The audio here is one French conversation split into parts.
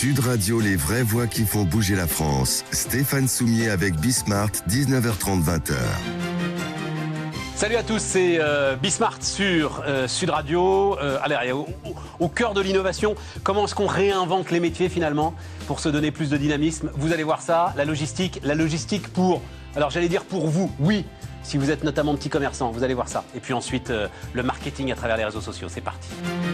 Sud Radio, les vraies voix qui font bouger la France. Stéphane Soumier avec Bismart, 19h30, 20h. Salut à tous, c'est Bismart sur Sud Radio. Allez, au cœur de l'innovation, comment est-ce qu'on réinvente les métiers finalement pour se donner plus de dynamisme? Vous allez voir ça, la logistique pour, alors j'allais dire pour vous, oui, si vous êtes notamment petit commerçant, vous allez voir ça. Et puis ensuite, le marketing à travers les réseaux sociaux, c'est parti.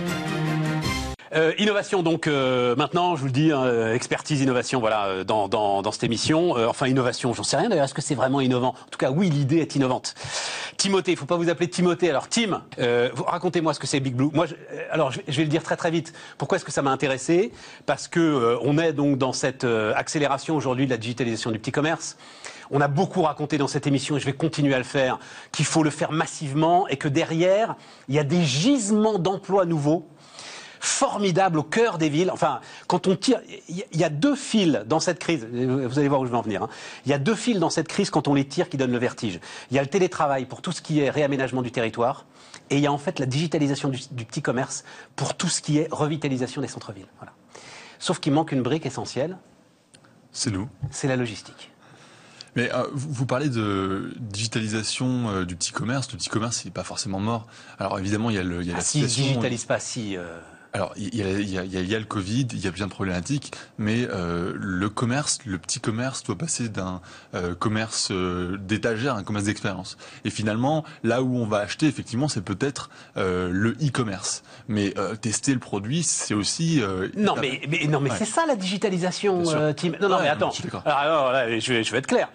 Innovation donc maintenant, je vous le dis, expertise, innovation, voilà, dans cette émission. Enfin innovation, j'en sais rien d'ailleurs, est-ce que c'est vraiment innovant? En tout cas oui, l'idée est innovante. Timothée, il ne faut pas vous appeler Timothée. Alors Tim, racontez-moi ce que c'est Big Blue. Moi, je vais le dire très vite. Pourquoi est-ce que ça m'a intéressé? Parce que on est donc dans cette accélération aujourd'hui de la digitalisation du petit commerce. On a beaucoup raconté dans cette émission, et je vais continuer à le faire, qu'il faut le faire massivement et que derrière, il y a des gisements d'emplois nouveaux formidable au cœur des villes. Enfin, quand on tire, il y a deux fils dans cette crise. Vous allez voir où je vais en venir. Hein. Il y a deux fils dans cette crise quand on les tire qui donnent le vertige. Il y a le télétravail pour tout ce qui est réaménagement du territoire, et il y a en fait la digitalisation du petit commerce pour tout ce qui est revitalisation des centres-villes. Voilà. Sauf qu'il manque une brique essentielle. C'est nous. C'est la logistique. Mais vous parlez de digitalisation du petit commerce. Le petit commerce, il n'est pas forcément mort. Alors évidemment, il y a la si situation. Si ne digitalise pas, si... Alors, il y a le Covid, il y a plein de problématiques, mais le commerce, le petit commerce doit passer d'un commerce d'étagère à un commerce d'expérience. Et finalement, là où on va acheter, effectivement, c'est peut-être le e-commerce. Mais tester le produit, c'est aussi... Non, mais c'est ça la digitalisation, Tim. Non, mais attends. Alors là, je vais être clair.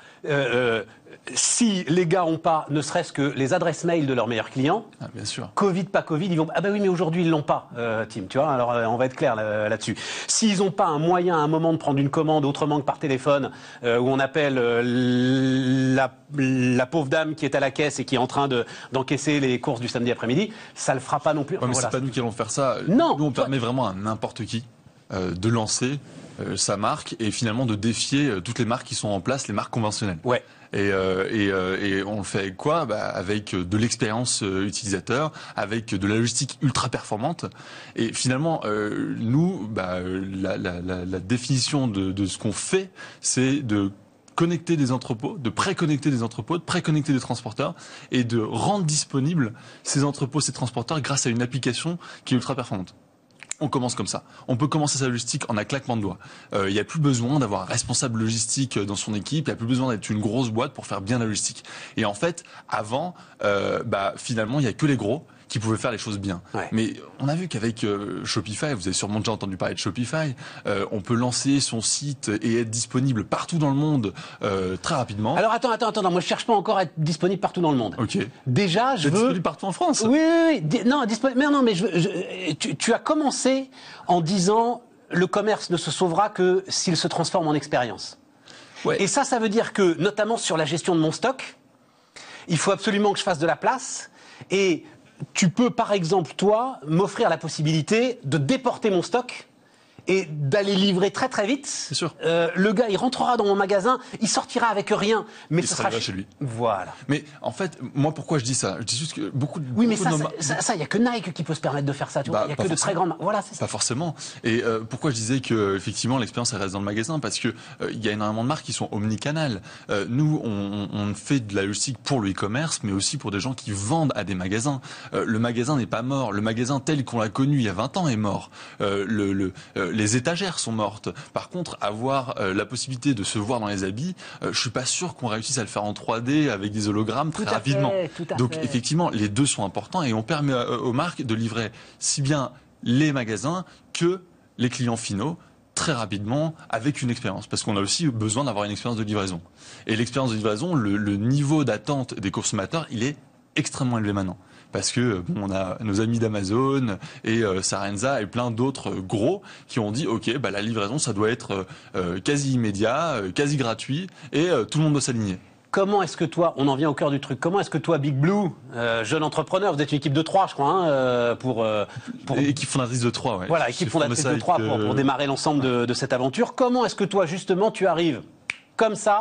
Si les gars n'ont pas, ne serait-ce que les adresses mail de leurs meilleurs clients, bien sûr. Covid, pas Covid, ils vont... Ah bah oui, mais aujourd'hui, ils l'ont pas, Tim, tu vois, alors on va être clair là-dessus. S'ils n'ont pas un moyen, à un moment, de prendre une commande autrement que par téléphone, où on appelle la pauvre dame qui est à la caisse et qui est en train d'encaisser les courses du samedi après-midi, ça le fera pas non plus. Ouais, mais voilà. C'est pas nous qui allons faire ça. Non. Nous, on permet vraiment à n'importe qui de lancer sa marque et finalement de défier toutes les marques qui sont en place, les marques conventionnelles. Ouais. Et on le fait avec quoi? Avec de l'expérience utilisateur, avec de la logistique ultra performante. Et finalement, nous, la définition de ce qu'on fait, c'est de connecter des entrepôts, de préconnecter des entrepôts, de préconnecter des transporteurs et de rendre disponibles ces entrepôts, ces transporteurs grâce à une application qui est ultra performante. On commence comme ça. On peut commencer sa logistique en un claquement de doigts. Il n'y a plus besoin d'avoir un responsable logistique dans son équipe. Il n'y a plus besoin d'être une grosse boîte pour faire bien la logistique. Et en fait, avant, finalement, il n'y a que les gros qui pouvaient faire les choses bien. Ouais. Mais on a vu qu'avec Shopify, vous avez sûrement déjà entendu parler de Shopify, on peut lancer son site et être disponible partout dans le monde très rapidement. Alors attends, moi je cherche pas encore à être disponible partout dans le monde. Ok. Déjà, je veux... disponible partout en France. Oui. Non, disponible. Mais tu as commencé en disant le commerce ne se sauvera que s'il se transforme en expérience. Ouais. Et ça veut dire que, notamment sur la gestion de mon stock, il faut absolument que je fasse de la place et tu peux, par exemple, toi, m'offrir la possibilité de déporter mon stock et d'aller livrer très vite. C'est sûr. Le gars, il rentrera dans mon magasin, il sortira avec rien, mais il ce sera chez lui. Voilà. Mais en fait, moi, pourquoi je dis ça? Je dis juste que beaucoup de... Oui, mais ça, il n'y a que Nike qui peut se permettre de faire ça. Il n'y a que de très grandes... Voilà, c'est ça. Pas forcément. Et pourquoi je disais que effectivement l'expérience elle reste dans le magasin? Parce que il y a énormément de marques qui sont omnicanales. Nous, on fait de la logistique pour le e-commerce, mais aussi pour des gens qui vendent à des magasins. Le magasin n'est pas mort. Le magasin tel qu'on l'a connu il y a 20 ans est mort. Les étagères sont mortes. Par contre, avoir la possibilité de se voir dans les habits, je suis pas sûr qu'on réussisse à le faire en 3D avec des hologrammes très rapidement. Donc effectivement, les deux sont importants et on permet aux marques de livrer si bien les magasins que les clients finaux très rapidement avec une expérience. Parce qu'on a aussi besoin d'avoir une expérience de livraison. Et l'expérience de livraison, le niveau d'attente des consommateurs, il est extrêmement élevé maintenant. Parce que on a nos amis d'Amazon et Sarenza et plein d'autres gros qui ont dit ok, la livraison ça doit être quasi immédiat, quasi gratuit et tout le monde doit s'aligner. Comment est-ce que toi, on en vient au cœur du truc, comment est-ce que toi, Big Blue, jeune entrepreneur, vous êtes une équipe de 3 je crois, pour... Équipe fondatrice de 3, ouais. Voilà, équipe fondatrice de 3 pour démarrer l'ensemble de cette aventure. Comment est-ce que toi, justement, tu arrives comme ça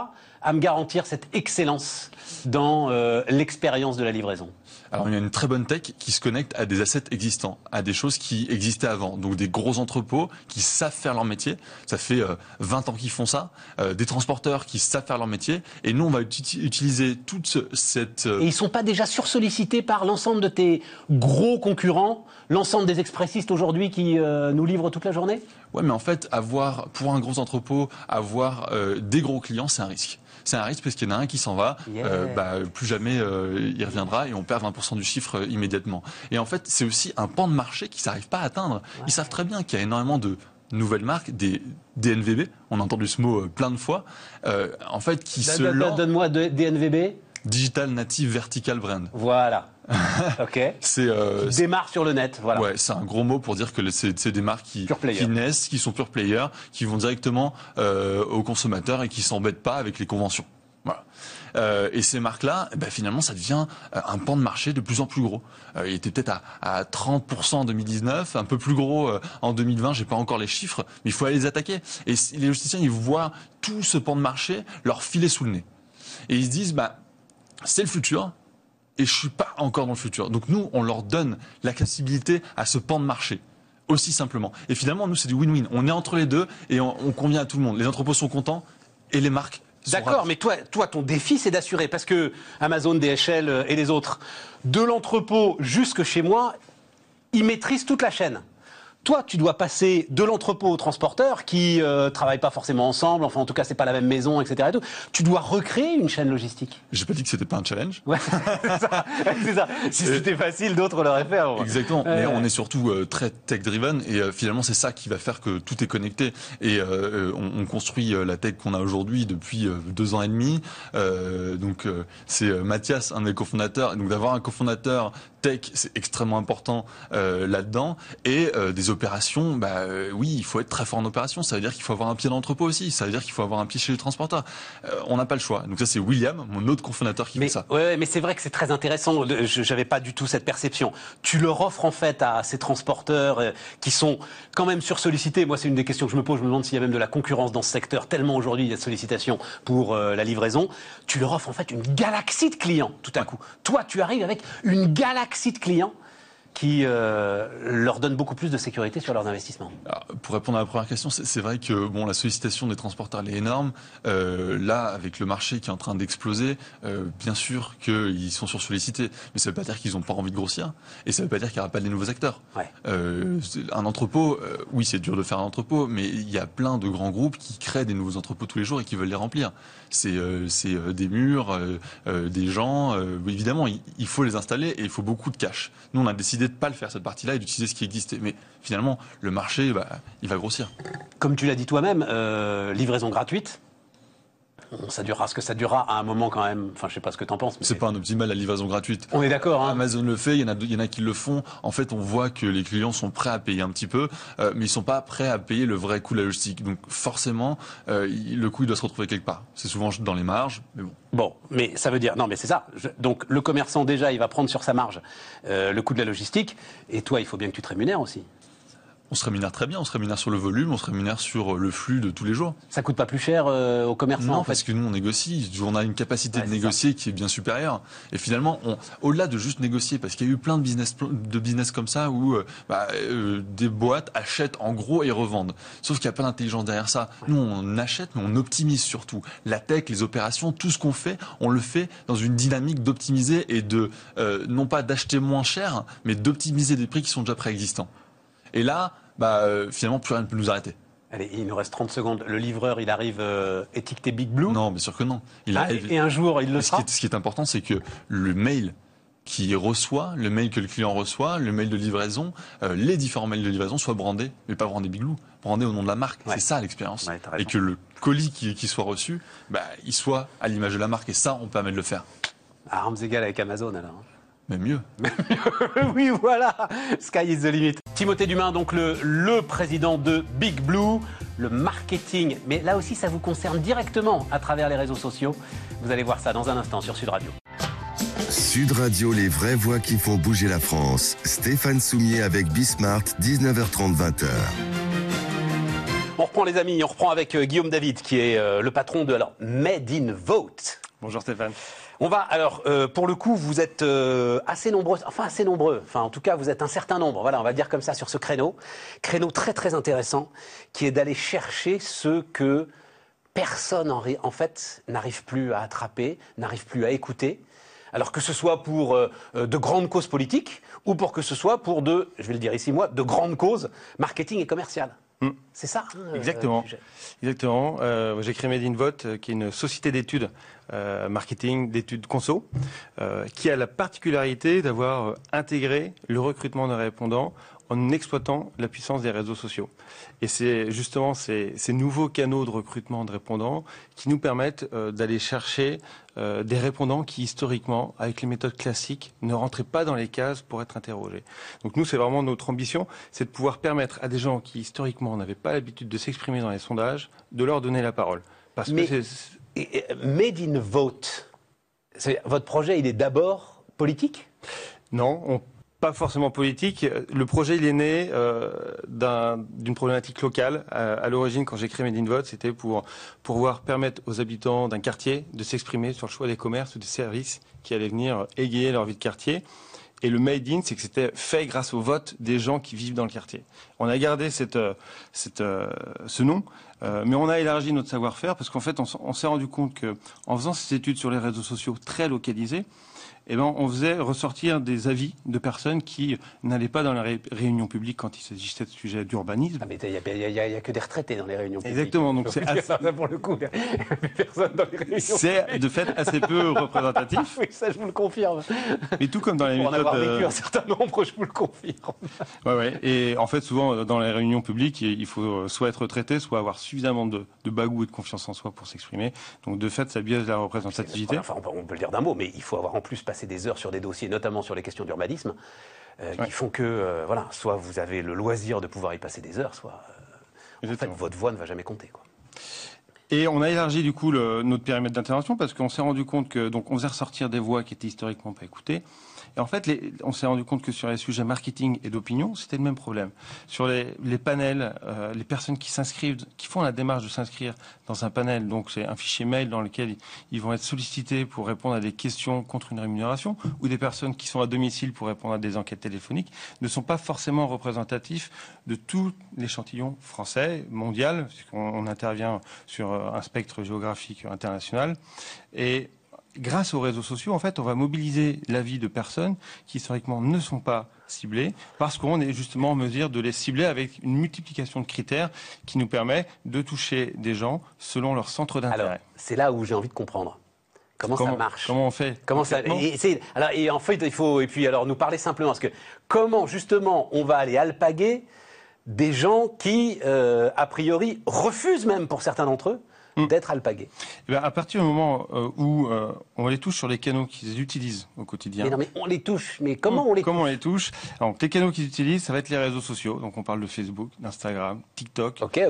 à me garantir cette excellence dans l'expérience de la livraison? Alors il y a une très bonne tech qui se connecte à des assets existants, à des choses qui existaient avant. Donc des gros entrepôts qui savent faire leur métier. Ça fait 20 ans qu'ils font ça. Des transporteurs qui savent faire leur métier. Et nous, on va utiliser toute cette... Et ils sont pas déjà sursollicités par l'ensemble de tes gros concurrents, l'ensemble des expressistes aujourd'hui qui nous livrent toute la journée? Ouais, mais en fait, pour un gros entrepôt, avoir des gros clients, c'est un risque. C'est un risque parce qu'il y en a un qui s'en va, plus jamais il reviendra et on perd 20% du chiffre immédiatement. Et en fait, c'est aussi un pan de marché qu'ils n'arrivent pas à atteindre. Ouais. Ils savent très bien qu'il y a énormément de nouvelles marques, des DNVB, on a entendu ce mot plein de fois, en fait, qui se lancent... Donne-moi DNVB. Digital Native Vertical Brand. Voilà. Ok. Qui démarre sur le net. Voilà. Ouais, c'est un gros mot pour dire que c'est des marques qui naissent, qui sont pure players, qui vont directement aux consommateurs et qui s'embêtent pas avec les conventions. Voilà. Et ces marques-là, finalement, ça devient un pan de marché de plus en plus gros. Il était peut-être à 30% en 2019, un peu plus gros en 2020. J'ai pas encore les chiffres, mais il faut aller les attaquer. Et les logisticiens, ils voient tout ce pan de marché leur filer sous le nez. Et ils se disent, c'est le futur. Et je suis pas encore dans le futur. Donc nous, on leur donne l'accessibilité à ce pan de marché. Aussi simplement. Et finalement, nous, c'est du win-win. On est entre les deux et on convient à tout le monde. Les entrepôts sont contents et les marques sont D'accord, ravis. mais toi, ton défi, c'est d'assurer. Parce que Amazon, DHL et les autres, de l'entrepôt jusque chez moi, ils maîtrisent toute la chaîne. Toi, tu dois passer de l'entrepôt au transporteur qui travaillent pas forcément ensemble, enfin en tout cas c'est pas la même maison, etc. Et tout. Tu dois recréer une chaîne logistique. J'ai pas dit que c'était pas un challenge. Ouais, c'est ça. Si c'était facile, d'autres l'auraient fait. Alors. Exactement. Mais on est surtout très tech-driven et finalement c'est ça qui va faire que tout est connecté. Et on construit la tech qu'on a aujourd'hui depuis 2 ans et demi. C'est Mathias, un de mes cofondateurs. Et donc d'avoir un cofondateur tech, c'est extrêmement important là-dedans. Et des opérations, oui, il faut être très fort en opération. Ça veut dire qu'il faut avoir un pied dans l'entrepôt aussi. Ça veut dire qu'il faut avoir un pied chez les transporteurs. On n'a pas le choix. Donc ça, c'est William, mon autre cofondateur, qui fait ça. Ouais, mais c'est vrai que c'est très intéressant. J'avais pas du tout cette perception. Tu leur offres en fait à ces transporteurs qui sont quand même sursollicités. Moi, c'est une des questions que je me pose. Je me demande s'il y a même de la concurrence dans ce secteur. Tellement aujourd'hui il y a de sollicitations pour la livraison. Tu leur offres en fait une galaxie de clients tout à coup. Toi, tu arrives avec une galaxie de clients qui leur donne beaucoup plus de sécurité sur leurs investissements. Alors, pour répondre à la première question, c'est vrai que la sollicitation des transporteurs elle est énorme. Là, avec le marché qui est en train d'exploser, bien sûr qu'ils sont sursollicités, mais ça ne veut pas dire qu'ils n'ont pas envie de grossir, et ça ne veut pas dire qu'il n'y aura pas de nouveaux acteurs. Ouais. Un entrepôt, oui, c'est dur de faire un entrepôt, mais il y a plein de grands groupes qui créent des nouveaux entrepôts tous les jours et qui veulent les remplir. C'est des murs, des gens. Évidemment, il faut les installer et il faut beaucoup de cash. Nous, on a décidé de ne pas le faire cette partie-là et d'utiliser ce qui existait. Mais finalement, le marché, il va grossir. Comme tu l'as dit toi-même, livraison gratuite. Ça durera ce que ça durera à un moment quand même. Enfin, je sais pas ce que tu en penses. Mais c'est pas un optimal la livraison gratuite. On est d'accord. Hein. Amazon le fait, il y en a qui le font. En fait, on voit que les clients sont prêts à payer un petit peu, mais ils sont pas prêts à payer le vrai coût de la logistique. Donc forcément, le coût il doit se retrouver quelque part. C'est souvent dans les marges, mais bon. Bon, mais ça veut dire non, mais c'est ça. Donc le commerçant déjà, il va prendre sur sa marge le coût de la logistique, et toi, il faut bien que tu te rémunères aussi. On se rémunère très bien, on se rémunère sur le volume, on se rémunère sur le flux de tous les jours. Ça coûte pas plus cher aux commerçants? Non, en fait. parce que nous on négocie, on a une capacité de négocier qui est bien supérieure. Et finalement, au-delà de juste négocier, parce qu'il y a eu plein de business comme ça où des boîtes achètent en gros et revendent. Sauf qu'il n'y a pas d'intelligence derrière ça. Nous on achète, mais on optimise surtout. La tech, les opérations, tout ce qu'on fait, on le fait dans une dynamique d'optimiser et de non pas d'acheter moins cher, mais d'optimiser des prix qui sont déjà préexistants. Et là, finalement, plus rien ne peut nous arrêter. Allez, il nous reste 30 secondes. Le livreur, il arrive étiqueté Big Blue? Non, bien sûr que non. Et un jour, il le sera? Ce qui est important, c'est que le mail qu'il reçoit, le mail que le client reçoit, le mail de livraison, les différents mails de livraison soient brandés, mais pas brandés Big Blue, brandés au nom de la marque. Ouais. C'est ça l'expérience. Ouais, et que le colis qui soit reçu, il soit à l'image de la marque. Et ça, on permet de le faire. À armes égales avec Amazon, alors. Même mieux. Oui, voilà. Sky is the limit. Timothée Dumain, donc le président de Big Blue, le marketing. Mais là aussi, ça vous concerne directement à travers les réseaux sociaux. Vous allez voir ça dans un instant sur Sud Radio. Sud Radio, les vraies voix qui font bouger la France. Stéphane Soumier avec Bismart, 19h30, 20h. On reprend les amis, on reprend avec Guillaume David qui est le patron de Made in Vote. Bonjour Stéphane. On va alors, pour le coup, vous êtes assez nombreux, enfin en tout cas vous êtes un certain nombre, voilà, on va dire comme ça sur ce créneau très très intéressant qui est d'aller chercher ce que personne en fait n'arrive plus à attraper, n'arrive plus à écouter. Alors que ce soit pour de grandes causes politiques ou pour que ce soit pour je vais le dire ici moi, de grandes causes marketing et commerciales. C'est ça Exactement. Exactement. J'ai créé Made in Vote, qui est une société d'études marketing, d'études conso, qui a la particularité d'avoir intégré le recrutement de répondants en exploitant la puissance des réseaux sociaux. Et c'est justement ces nouveaux canaux de recrutement de répondants qui nous permettent d'aller chercher des répondants qui, historiquement, avec les méthodes classiques, ne rentraient pas dans les cases pour être interrogés. Donc nous, c'est vraiment notre ambition, c'est de pouvoir permettre à des gens qui, historiquement, n'avaient pas l'habitude de s'exprimer dans les sondages, de leur donner la parole. Parce que Made in Vote, votre projet, il est d'abord politique ? Non, pas forcément politique. Le projet, il est né d'une problématique locale. À l'origine, quand j'ai créé Made in Vote, c'était pour pouvoir permettre aux habitants d'un quartier de s'exprimer sur le choix des commerces ou des services qui allaient venir égayer leur vie de quartier. Et le Made in, c'est que c'était fait grâce au vote des gens qui vivent dans le quartier. On a gardé ce nom, mais on a élargi notre savoir-faire parce qu'en fait, on s'est rendu compte que en faisant ces études sur les réseaux sociaux très localisées, on faisait ressortir des avis de personnes qui n'allaient pas dans les réunions publiques quand il s'agissait de sujets d'urbanisme. Ah mais il y a que des retraités dans les réunions publiques. Exactement, donc c'est ça pour le coup, personne dans les réunions. C'est de fait assez peu représentatif. Oui, ça je vous le confirme. Mais tout comme dans les méthodes. Pour en avoir vécu un certain nombre, je vous le confirme. Ouais. Et en fait, souvent dans les réunions publiques, il faut soit être retraité, soit avoir suffisamment de bagou et de confiance en soi pour s'exprimer. Donc de fait, ça biaise la représentativité. Enfin, on peut le dire d'un mot, mais il faut avoir en plus passer des heures sur des dossiers, notamment sur les questions d'urbanisme, qui font que, soit vous avez le loisir de pouvoir y passer des heures, soit en fait, votre voix ne va jamais compter, quoi. Et on a élargi du coup notre périmètre d'intervention parce qu'on s'est rendu compte que on faisait ressortir des voix qui étaient historiquement pas écoutées. Et en fait, on s'est rendu compte que sur les sujets marketing et d'opinion, c'était le même problème. Sur les panels, les personnes qui s'inscrivent, qui font la démarche de s'inscrire dans un panel, donc c'est un fichier mail dans lequel ils vont être sollicités pour répondre à des questions contre une rémunération, ou des personnes qui sont à domicile pour répondre à des enquêtes téléphoniques, ne sont pas forcément représentatifs de tout l'échantillon français, mondial, puisqu'on intervient sur un spectre géographique international. Et grâce aux réseaux sociaux, en fait, on va mobiliser l'avis de personnes qui, historiquement, ne sont pas ciblées, parce qu'on est justement en mesure de les cibler avec une multiplication de critères qui nous permet de toucher des gens selon leur centre d'intérêt. Alors, c'est là où j'ai envie de comprendre. Comment ça marche ? Comment on fait ? Et en fait, il faut nous parler simplement, parce que comment, justement, on va aller alpaguer des gens qui, a priori, refusent même, pour certains d'entre eux, d'être alpagués. À partir du moment où on les touche sur les canaux qu'ils utilisent au quotidien. Mais non, mais on les touche. Mais comment on les touche ? Comment on les touche ? Alors, les canaux qu'ils utilisent, ça va être les réseaux sociaux. Donc, on parle de Facebook, d'Instagram, TikTok. Ok.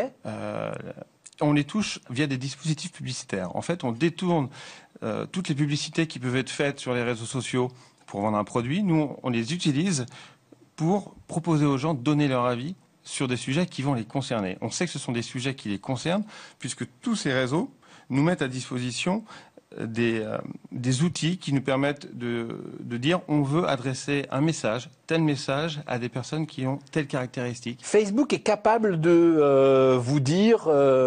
On les touche via des dispositifs publicitaires. En fait, on détourne toutes les publicités qui peuvent être faites sur les réseaux sociaux pour vendre un produit. Nous, on les utilise pour proposer aux gens de donner leur avis sur des sujets qui vont les concerner. On sait que ce sont des sujets qui les concernent, puisque tous ces réseaux nous mettent à disposition des outils qui nous permettent de dire on veut adresser un message, tel message, à des personnes qui ont telle caractéristique. Facebook est capable de vous dire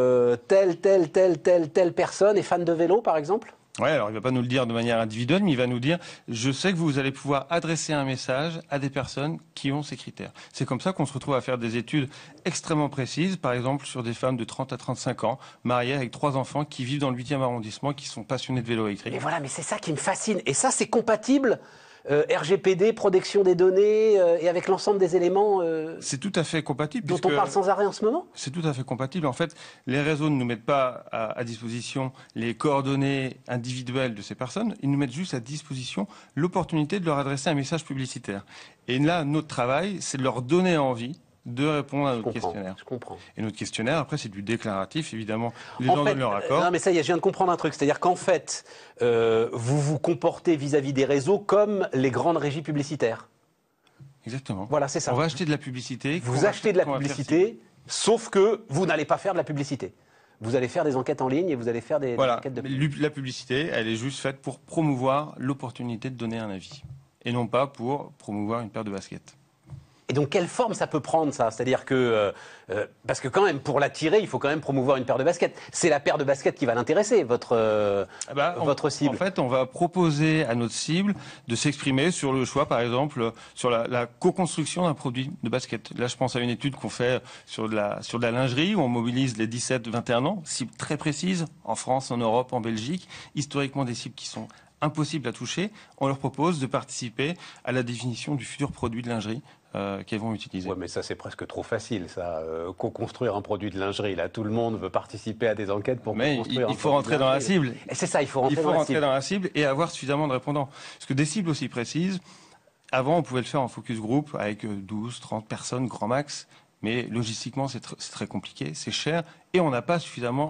telle personne est fan de vélo, par exemple ? Ouais, alors il va pas nous le dire de manière individuelle, mais il va nous dire je sais que vous allez pouvoir adresser un message à des personnes qui ont ces critères. C'est comme ça qu'on se retrouve à faire des études extrêmement précises, par exemple sur des femmes de 30 à 35 ans, mariées avec 3 enfants, qui vivent dans le 8e arrondissement, qui sont passionnées de vélo électrique. Mais voilà, mais c'est ça qui me fascine. Et ça, c'est compatible RGPD, protection des données, et avec l'ensemble des éléments c'est tout à fait compatible. Dont on parle sans arrêt en ce moment ? C'est tout à fait compatible. En fait, les réseaux ne nous mettent pas à disposition les coordonnées individuelles de ces personnes. Ils nous mettent juste à disposition l'opportunité de leur adresser un message publicitaire. Et là, notre travail, c'est de leur donner envie de répondre à notre questionnaire. Je comprends. Et notre questionnaire, après, c'est du déclaratif, évidemment. Les gens donnent leur accord. Non, mais ça y est, je viens de comprendre un truc. C'est-à-dire qu'en fait, vous vous comportez vis-à-vis des réseaux comme les grandes régies publicitaires. Exactement. Voilà, c'est ça. On va acheter de la publicité. Vous achetez de la publicité Sauf que vous n'allez pas faire de la publicité. Vous allez faire des enquêtes en ligne et vous allez faire des enquêtes de... La publicité, elle est juste faite pour promouvoir l'opportunité de donner un avis. Et non pas pour promouvoir une paire de baskets. Et donc, quelle forme ça peut prendre, ça? C'est-à-dire que... parce que quand même, pour l'attirer, il faut quand même promouvoir une paire de baskets. C'est la paire de baskets qui va l'intéresser, votre cible. En fait, on va proposer à notre cible de s'exprimer sur le choix, par exemple, sur la co-construction d'un produit de basket. Là, je pense à une étude qu'on fait sur de la lingerie, où on mobilise les 17-21 ans, cibles très précises, en France, en Europe, en Belgique, historiquement des cibles qui sont impossibles à toucher. On leur propose de participer à la définition du futur produit de lingerie qu'elles vont utiliser. Ouais, mais ça, c'est presque trop facile, ça. Co-construire un produit de lingerie, là, tout le monde veut participer à des enquêtes pour construire. Il faut rentrer dans la cible. Et c'est ça, il faut rentrer dans la cible et avoir suffisamment de répondants. Parce que des cibles aussi précises, avant, on pouvait le faire en focus group avec 12, 30 personnes, grand max. Mais logistiquement, c'est très compliqué, c'est cher, et on n'a pas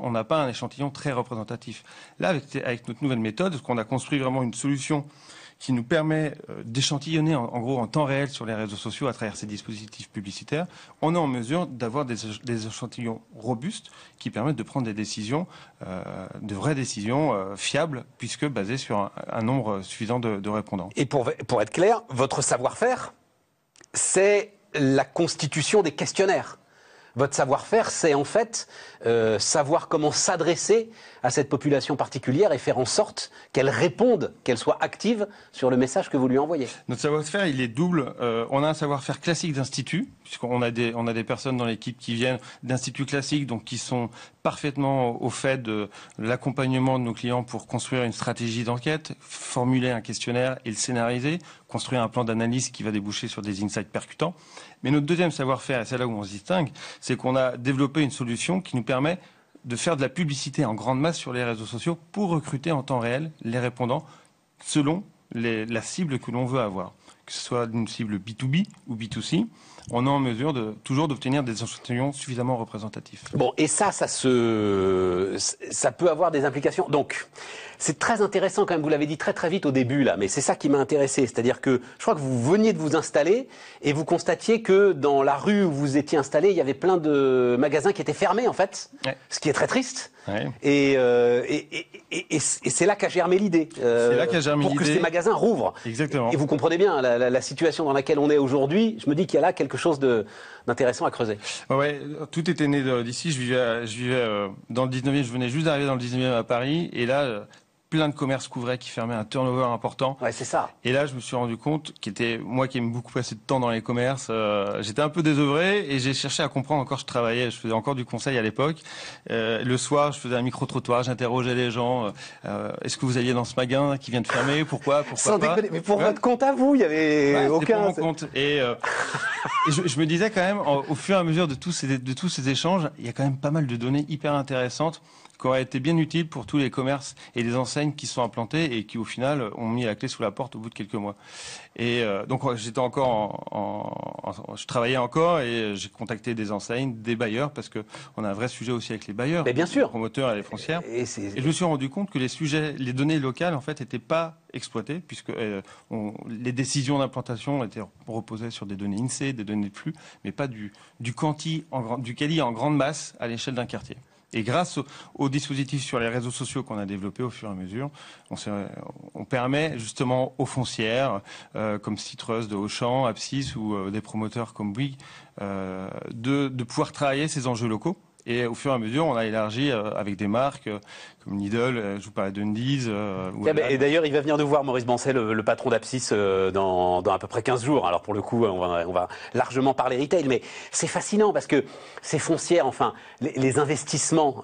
un échantillon très représentatif. Là, avec notre nouvelle méthode, parce qu'on a construit vraiment une solution qui nous permet d'échantillonner en gros en temps réel sur les réseaux sociaux à travers ces dispositifs publicitaires, on est en mesure d'avoir des échantillons robustes qui permettent de prendre des décisions, de vraies décisions fiables, puisque basées sur un nombre suffisant de répondants. Et pour être clair, votre savoir-faire, c'est la constitution des questionnaires. Votre savoir-faire, c'est en fait savoir comment s'adresser à cette population particulière et faire en sorte qu'elle réponde, qu'elle soit active sur le message que vous lui envoyez. Notre savoir-faire, il est double. On a un savoir-faire classique d'institut, puisqu'on a des personnes dans l'équipe qui viennent d'instituts classiques, donc qui sont parfaitement au fait de l'accompagnement de nos clients pour construire une stratégie d'enquête, formuler un questionnaire et le scénariser, construire un plan d'analyse qui va déboucher sur des insights percutants. Mais notre deuxième savoir-faire, et c'est là où on se distingue, c'est qu'on a développé une solution qui nous permet de faire de la publicité en grande masse sur les réseaux sociaux pour recruter en temps réel les répondants selon la cible que l'on veut avoir. Que ce soit une cible B2B ou B2C, on est en mesure toujours d'obtenir des échantillons suffisamment représentatifs. Bon, et ça peut avoir des implications. Donc, c'est très intéressant quand même, vous l'avez dit très très vite au début là, mais c'est ça qui m'a intéressé. C'est-à-dire que je crois que vous veniez de vous installer et vous constatiez que dans la rue où vous étiez installé, il y avait plein de magasins qui étaient fermés en fait, ce qui est très triste. Ouais. Et c'est là qu'a germé l'idée. Pour que ces magasins rouvrent. Exactement. Et vous comprenez bien la situation dans laquelle on est aujourd'hui. Je me dis qu'il y a là quelque chose d'intéressant à creuser. Ouais, tout était né d'ici. Je vivais dans le 19e. Je venais juste d'arriver dans le 19e à Paris. Et là, plein de commerces qu'ouvraient, qui fermaient, un turnover important. Ouais, c'est ça. Et là, je me suis rendu compte moi qui aime beaucoup passer de temps dans les commerces, j'étais un peu désœuvré et j'ai cherché à comprendre encore. Je travaillais, je faisais encore du conseil à l'époque. Le soir, je faisais un micro-trottoir, j'interrogeais les gens. Est-ce que vous alliez dans ce magasin qui vient de fermer? Pourquoi Sans pas? déconner, mais pour votre compte à vous, il y avait aucun... Pour mon compte. Et je me disais quand même, au fur et à mesure de tous ces échanges, il y a quand même pas mal de données hyper intéressantes qui auraient été bien utiles pour tous les commerces et les enseignes qui sont implantés et qui, au final, ont mis la clé sous la porte au bout de quelques mois. Et donc, j'étais je travaillais encore et j'ai contacté des enseignes, des bailleurs, parce que on a un vrai sujet aussi avec les bailleurs, mais bien sûr, les promoteurs et les foncières. Et je me suis rendu compte que les données locales, en fait, n'étaient pas exploitées, puisque les décisions d'implantation étaient reposées sur des données INSEE, des données de flux, mais pas du quali en grande masse à l'échelle d'un quartier. Et grâce aux dispositifs sur les réseaux sociaux qu'on a développés au fur et à mesure, on permet justement aux foncières, comme Citreuse de Auchan, Apsis ou des promoteurs comme Bouygues, de pouvoir travailler ces enjeux locaux. Et au fur et à mesure, on a élargi avec des marques comme Lidl, je vous parlais de Undies. Et d'ailleurs, il va venir nous voir, Maurice Bancel, le patron d'Apsis, dans à peu près 15 jours. Alors pour le coup, on va largement parler retail, mais c'est fascinant parce que ces foncières, enfin, les investissements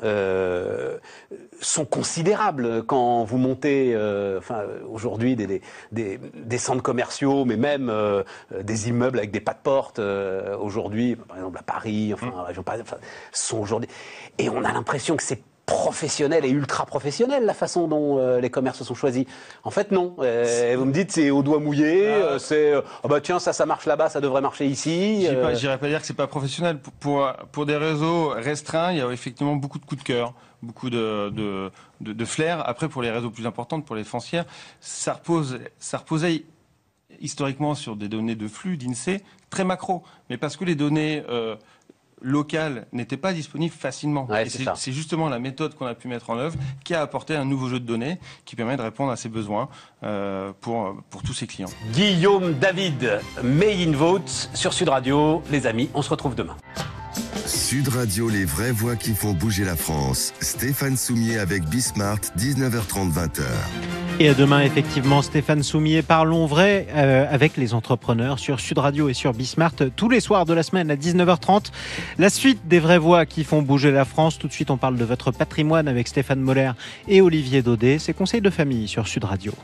sont considérables quand vous montez, aujourd'hui des centres commerciaux, mais même des immeubles avec des pas de porte. Aujourd'hui, par exemple à Paris, en région parisienne, sont aujourd'hui. Et on a l'impression que c'est professionnel et ultra professionnel la façon dont les commerces sont choisis. En fait, non. Vous me dites c'est au doigt mouillé, tiens, ça marche là-bas, ça devrait marcher ici. J'irais pas dire que c'est pas professionnel. Pour des réseaux restreints, il y a effectivement beaucoup de coups de cœur, beaucoup de flair. Après, pour les réseaux plus importants, pour les foncières, ça reposait historiquement sur des données de flux d'INSEE très macro, mais parce que les données locales n'étaient pas disponibles facilement. Ouais, Et c'est ça. c'est justement la méthode qu'on a pu mettre en œuvre qui a apporté un nouveau jeu de données qui permet de répondre à ces besoins pour tous ces clients. Guillaume David, May in Vote sur Sud Radio. Les amis, on se retrouve demain. Sud Radio, les vraies voix qui font bouger la France. Stéphane Soumier avec Bismart, 19h30, 20h. Et à demain, effectivement, Stéphane Soumier, parlons vrai avec les entrepreneurs sur Sud Radio et sur Bismart tous les soirs de la semaine à 19h30. La suite des vraies voix qui font bouger la France. Tout de suite, on parle de votre patrimoine avec Stéphane Moller et Olivier Daudet. C'est Conseils de famille sur Sud Radio.